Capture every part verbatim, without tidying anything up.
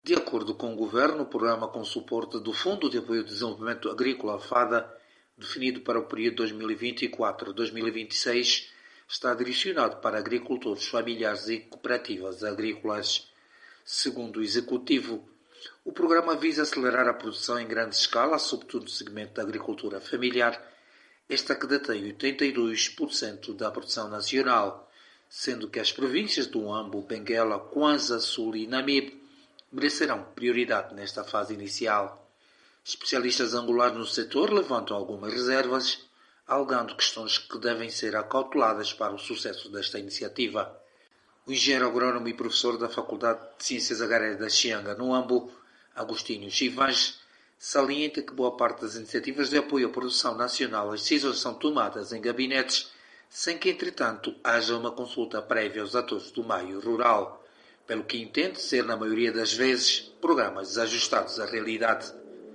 De acordo com o Governo, o programa com suporte do Fundo de Apoio ao Desenvolvimento Agrícola (FADA), definido para o período dois mil e vinte e quatro a dois mil e vinte e seis, está direcionado para agricultores familiares e cooperativas agrícolas. Segundo o Executivo, o programa visa acelerar a produção em grande escala, sobretudo no segmento da agricultura familiar, esta que detém oitenta e dois por cento da produção nacional, sendo que as províncias do Huambo, Benguela, Kwanza, Sul e Namibe merecerão prioridade nesta fase inicial. Especialistas angolanos no setor levantam algumas reservas, alegando questões que devem ser acauteladas para o sucesso desta iniciativa. O engenheiro agrónomo e professor da Faculdade de Ciências Agrárias da Xianga, no Huambo, Agostinho Chivange, salienta que boa parte das iniciativas de apoio à produção nacional as decisões são tomadas em gabinetes, sem que, entretanto, haja uma consulta prévia aos atores do meio rural, pelo que entende ser, na maioria das vezes, programas desajustados à realidade.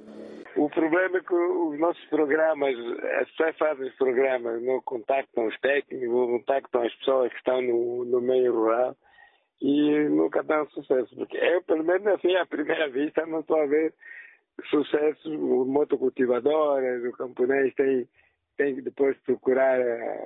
O problema é que os nossos programas, as pessoas fazem os programas, não contactam os técnicos, não contactam as pessoas que estão no, no meio rural e nunca dão sucesso. Porque eu, pelo menos assim, à primeira vista, não estou a ver sucesso. O motocultivador, o camponês tem, tem que depois procurar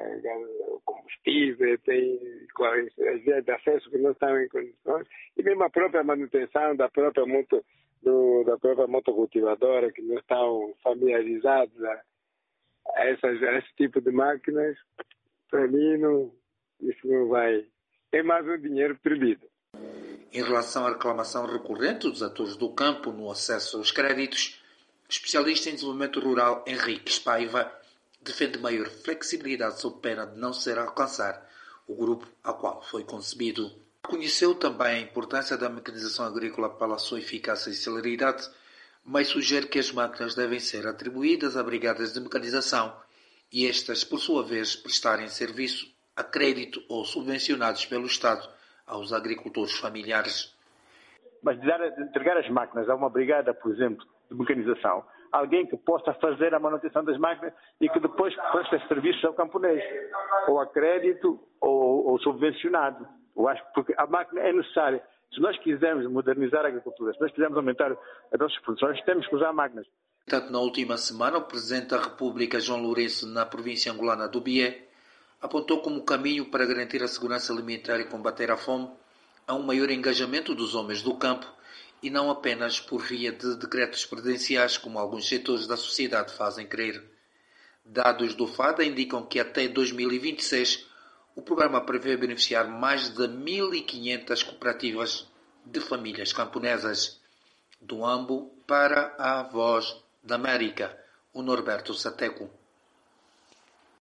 uh, combustível, tem as vias de acesso que não estão em condições, e mesmo a própria manutenção da própria moto, do, da própria motocultivadora, que não estão familiarizados a, a, essas, a esse tipo de máquinas. Para mim, não, isso não vai. É mais um dinheiro perdido. Em relação à reclamação recorrente dos atores do campo no acesso aos créditos, o especialista em desenvolvimento rural Henrique Spaiva defende maior flexibilidade sob pena de não ser alcançar o grupo ao qual foi concebido. Reconheceu também a importância da mecanização agrícola pela sua eficácia e celeridade, mas sugere que as máquinas devem ser atribuídas a brigadas de mecanização e estas, por sua vez, prestarem serviço a crédito ou subvencionados pelo Estado aos agricultores familiares. Mas de, dar, de entregar as máquinas a uma brigada, por exemplo, de mecanização, alguém que possa fazer a manutenção das máquinas e que depois preste serviços ao camponês, ou a crédito ou, ou subvencionado. Eu acho que porque a máquina é necessária. Se nós quisermos modernizar a agricultura, se nós quisermos aumentar as nossas produções, temos que usar máquinas. Tanto na última semana, o Presidente da República, João Lourenço, na província angolana do Bié, apontou como caminho para garantir a segurança alimentar e combater a fome a um maior engajamento dos homens do campo e não apenas por via de decretos presidenciais, como alguns setores da sociedade fazem crer. Dados do FADA indicam que até dois mil e vinte e seis o programa prevê beneficiar mais de mil e quinhentas cooperativas de famílias camponesas. Do Huambo para a Voz da América, o Norberto Sateco.